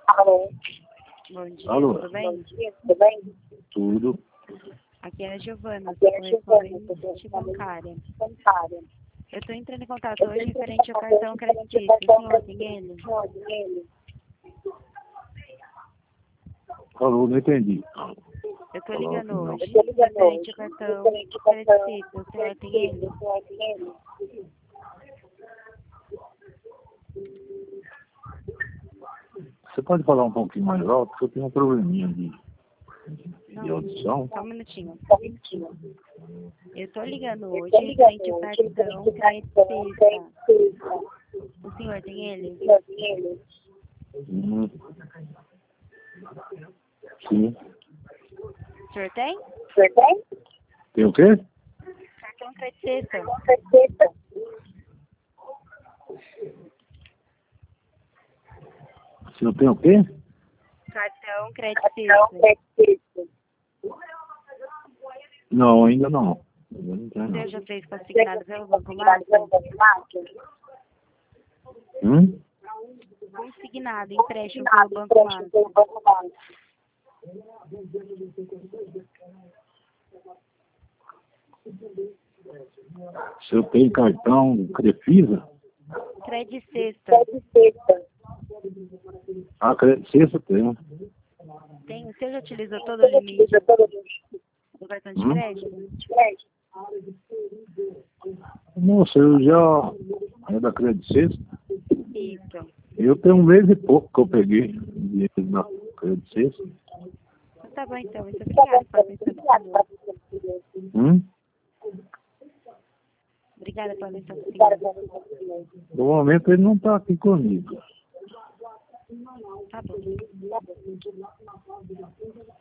Alô. Bom dia, Alô. tudo bem? Bom dia, tudo bem? Tudo. Aqui é a Giovana, Aqui sou é a Giovana, correspondente bancária. bancária. Eu estou entrando em contato hoje referente ao cartão creditício. O senhor tem ele? Ele. Alô, não entendi. Eu estou ligando Não. hoje Eu tô ligando referente hoje. ao cartão Referente ao cartão creditício. O senhor tem ele? O senhor tem ele? Você pode falar um pouquinho mais alto? Porque eu tenho um probleminha de Não, audição. só um minutinho. Só um minutinho. Eu estou ligando hoje Eu tô ligando referente ao hoje. cartão Referente ao creditista. creditício. O senhor tem ele? O senhor tem ele? Hum. Sim. O senhor tem? O senhor tem? Tem o quê? Cartão creditista. Com certeza. O senhor tem o quê? Cartão Não, creditista. creditício. Não, ainda não. Ainda não O tenho, senhor não. já fez consignado pelo Banco Consignado pelo Master? Banco Master? Consignado, empréstimo Consignado, pelo Banco empréstimo Master. pelo Banco Master. O senhor tem cartão Crefisa? Credicesta. Credicesta. Ah, Credicesta tem. Tem, o senhor já utilizou todo o limite Utiliza todo o limite do cartão de Hum? crédito? de crédito. Moça, eu já... É da Credicesta. Isso. Eu tenho 1 mês e pouco que eu peguei dinheiro da Credicesta. Tá bom, então. Muito obrigada pela atenção do senhor. Obrigada pela atenção do senhor. No momento ele não está aqui comigo. Tá bom.